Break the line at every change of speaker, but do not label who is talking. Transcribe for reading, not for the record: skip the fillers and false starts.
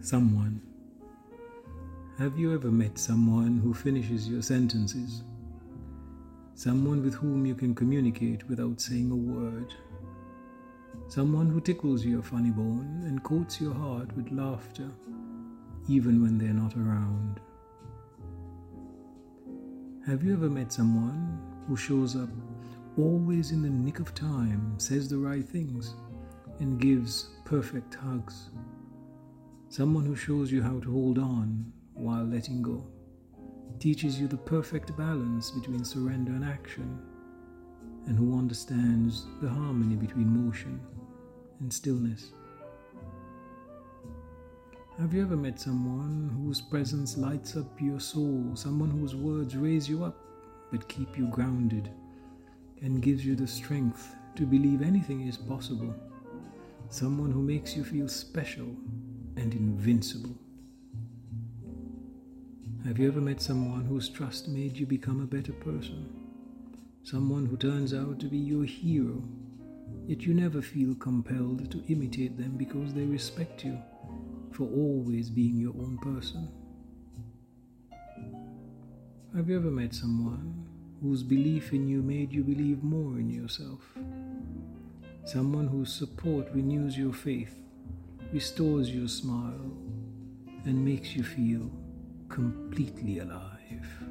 Someone. Have you ever met someone who finishes your sentences? Someone with whom you can communicate without saying a word. Someone who tickles your funny bone and coats your heart with laughter, even when they're not around. Have you ever met someone who shows up always in the nick of time, says the right things, and gives perfect hugs? Someone who shows you how to hold on while letting go, teaches you the perfect balance between surrender and action, and who understands the harmony between motion and stillness. Have you ever met someone whose presence lights up your soul, someone whose words raise you up but keep you grounded and gives you the strength to believe anything is possible, someone who makes you feel special and invincible? Have you ever met someone whose trust made you become a better person? Someone who turns out to be your hero, yet you never feel compelled to imitate them because they respect you for always being your own person? Have you ever met someone whose belief in you made you believe more in yourself? Someone whose support renews your faith, restores your smile, and makes you feel completely alive.